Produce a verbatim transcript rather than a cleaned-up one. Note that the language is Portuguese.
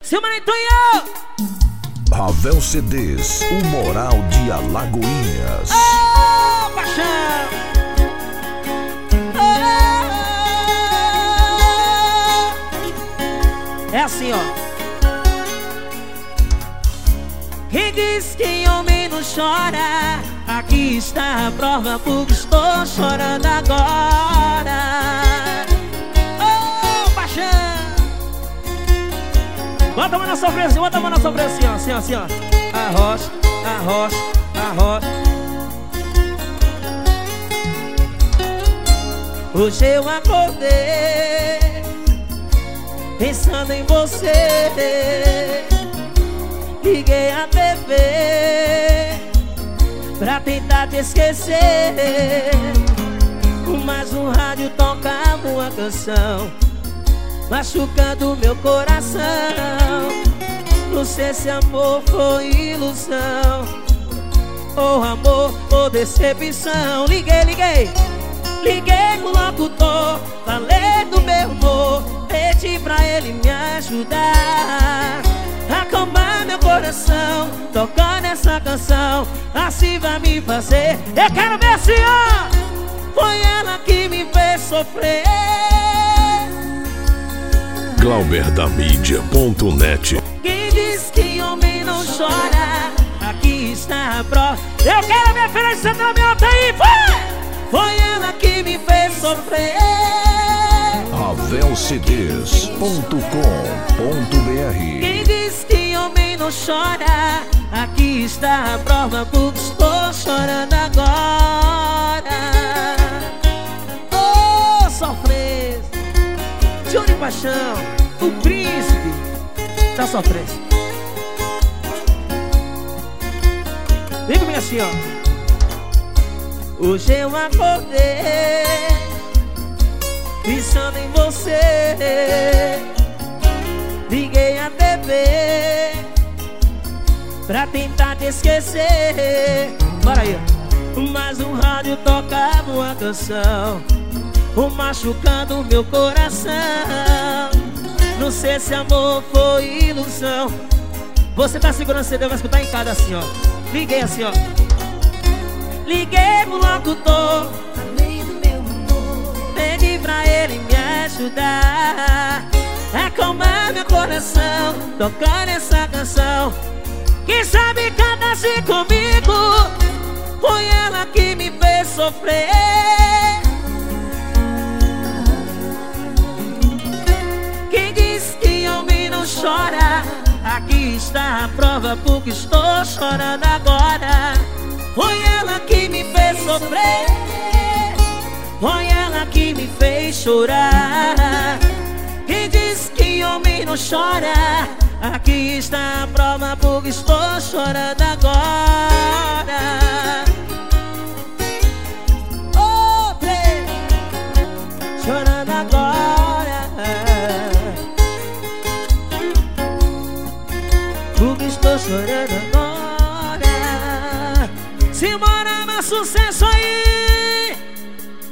Seu Maritonho! Ravel C Ds, o Moral de Alagoinhas. Oh, paixão! Oh. É assim, ó. Quem diz que homem não chora, aqui está a prova porque estou chorando agora. Oh, paixão! Bota a mão na sofrência, bota a mão na sofrência, assim, ó, assim, ó, assim, ó. Arrocha, arrocha, arrocha. Hoje eu acordei pensando em você. Liguei a T V pra tentar te esquecer, mas o rádio tocava uma canção machucando meu coração. Não sei se amor foi ilusão, ou amor ou decepção. Liguei, liguei, liguei pro locutor, falei do meu amor, pedi pra ele me ajudar, acalmar meu coração, tocando essa canção, assim vai me fazer. Eu quero ver assim, ó. Foi ela que me fez sofrer. Glauber da mídia ponto net. Quem diz que homem não chora, aqui está a prova. Eu quero me oferecer na minha alta aí. Foi! Foi ela que me fez sofrer. Ravel C Ds ponto com ponto br. Quem diz que homem não chora, aqui está a prova porque estou chorando agora. Oh, sofrência, Johnny Paixão, o príncipe da sofrência. Vem comigo assim, ó. Hoje eu acordei pensando em você. Liguei a T V pra tentar te esquecer. Bora aí, ó. Mas o rádio tocava uma canção machucando meu coração. Não sei se amor foi ilusão. Você tá segurando o C D, vai escutar em casa assim, ó. Liguei assim, ó. Liguei pro locutor, falei do meu amor, pedi pra ele me ajudar, acalmar meu coração, tocando essa canção. Quem sabe cantar assim comigo. Foi ela que me fez sofrer. Quem diz que homem não chora, aqui está a prova porque estou chorando agora. Foi ela que me fez sofrer. Foi ela que me fez chorar. Quem diz que homem não chora, aqui está a prova porque estou chorando agora. Oh, baby, chorando agora porque estou chorando agora. Se mora no sucesso.